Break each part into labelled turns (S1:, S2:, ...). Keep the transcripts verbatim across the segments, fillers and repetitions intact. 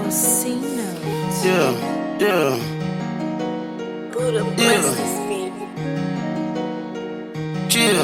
S1: C notes.
S2: Yeah, yeah.
S1: Buddha
S2: Yeah.
S1: blesses me.
S2: Yeah.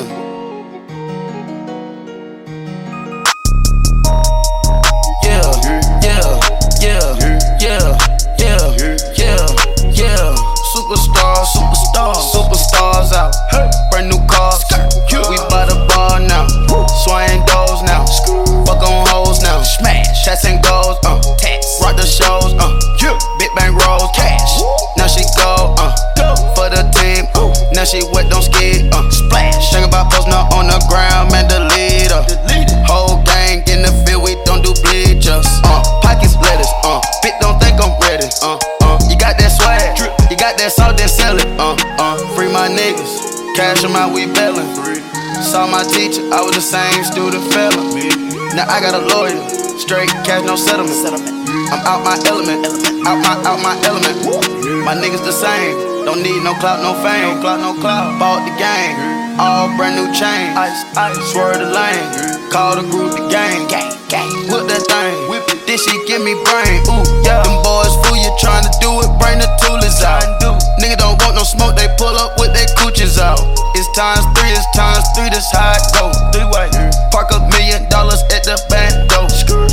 S2: Yeah, yeah, yeah, yeah, yeah, yeah, yeah. Superstar, superstar, superstars out. Brand new cars, we by the bar now. Swaying doors now, fuck on hoes now. Smash, chats and goals, uh, tax. Rock the shows, uh, big bang rolls, cash. Now she go, uh, for the team, uh, now she wet, don't skid, uh, splash. Think about posting up on the ground, man, delete her. Whole gang in the field, we don't do bleachers, uh, pockets lettuce, uh, bitch don't think I'm ready, uh, uh, you got that swag, you got that salt, then sell it, uh, uh, free my niggas, cash them out, we bellin'. Saw my teacher, I was the same student fella. Now I got a lawyer, straight cash, no settlement. I'm out my element, out my, out my element. My niggas the same, don't need no clout, no fame. No clout, no clout. Bought the game, all brand new chain. Ice, ice, swerve the lane, call the group the gang. Gang, gang, whip that thing, whip it. This shit give me brain. Ooh, yeah. Them boys fool you tryna do it, bring the toolers out. Nigga don't want no smoke, they pull up with their coochies out. It's times three, it's times three, that's how it go. Three way, park a million dollars at the bando.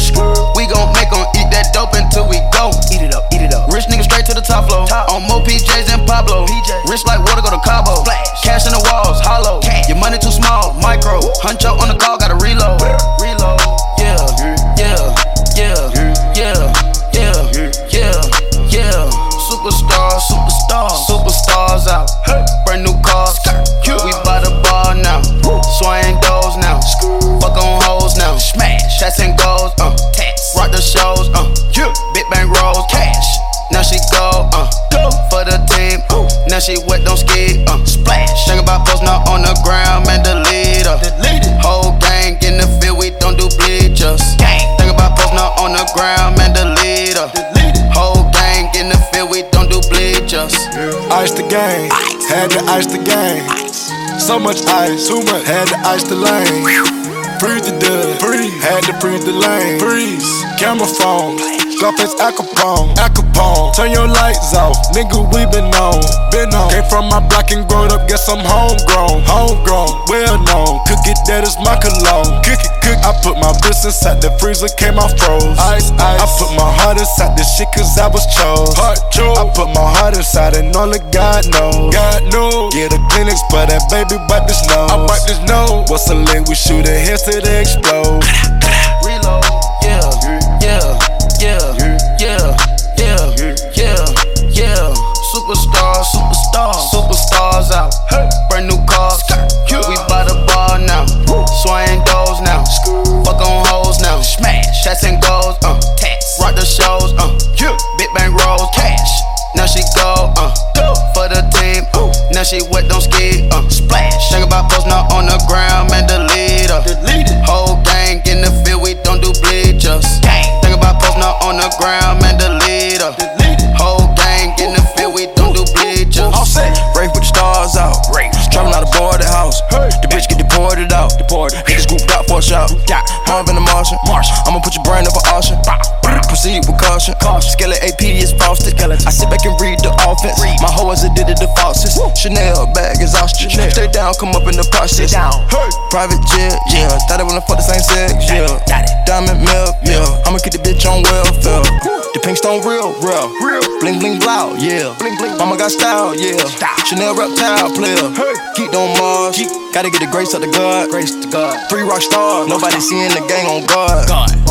S2: We gon' make 'em eat that dope until we go. Eat it up, eat it up. Rich nigga straight to the top floor. Top. On more P Js than Pablo. P J. Rich like water, go to Cabo. Flash. Cash in the walls, hollow. Cash. Your money too small, micro. Huncho on the call, gotta reload. Reload. Yeah, yeah, yeah, yeah, yeah, yeah, yeah. Superstars, superstars, superstars out. Brand new cars, we by the bar now. Swaying doors now, fuck on hoes now. Smash, chats and goals, uh, tax. Rock the shows, uh, big bang rolls, cash. Now she go, uh, for the team, uh, now she wet, don't skid, uh, splash. Think about posting up on the ground, man, delete her. Whole gang in the field, we don't do bleachers. Think about posting up on the ground, man, delete her. Whole gang in the field, we don't do bleachers.
S3: Ice the game, had to ice the game. So much ice, too much, had to ice the lane. Freeze the dud, freeze, had to freeze the lane. Freeze, camera phone, Scarface Al Capone, Al Capone. Turn your lights off, nigga, we been on, been on. Came from my block and growed up, guess I'm homegrown, homegrown, well known. Cook it, that is my cologne. Cook it, cook. I put my wrist inside the freezer, came out froze. Ice, ice. I put my heart inside this shit cause I was chose. Heart chose. I put my heart inside and only God knows. God knows. Get a Kleenex for that baby, wipe this nose. I wipe this nose. What's a lick? We shoot a head till they explode.
S2: Reload. Yeah, yeah, yeah, yeah, yeah, yeah, yeah. Superstars, superstars, superstars out. Brand new cars, we by the bar now. Swaying doors now, fuck on hoes now. Smash, chats and goals, uh, tax. Rock the shows, uh, big bang rolls, cash. Now she go, uh, for the team, uh, now she wet, don't skid, uh, splash. Think about posting up on the ground, man, delete her. Whole gang in the field, we don't do bleachers. Think about posting up on the ground, man, delete her. Whole gang in the field, we don't do bleachers.
S4: All set, race with the stars out. Traveling out of boarded house. The bitch get deported out. Deported. Niggas grouped out for a shot. Marvin the Martian. I'ma put your brain up for auction. Proceed with caution. Skeleton A P is frosted. I sit back and read the offense. My hoe is addicted to faucets. Chanel bag is ostrich. Stay down, come up in the process. Private jet, yeah. Thought I wanna fuck the same sex, yeah. Diamond milk, yeah. I'ma keep the bitch on welfare. The pink stone real, real. Bling bling blow, yeah. Mama got style, yeah. Chanel reptile player. Geeked on Mars. Gotta get the grace of the God. Grace to God. Three rock stars. Nobody seeing the gang on guard.